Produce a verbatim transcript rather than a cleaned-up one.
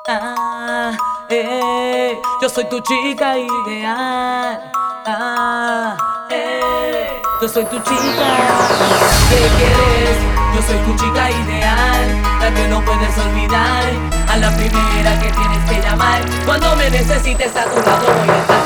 Ah, eh, yo soy tu chica ideal. Ah, eh, yo soy tu chica. ¿Qué quieres? Yo soy tu chica ideal, la que no puedes olvidar, a la primera que tienes que llamar. Cuando me necesites a tu lado voy a estar.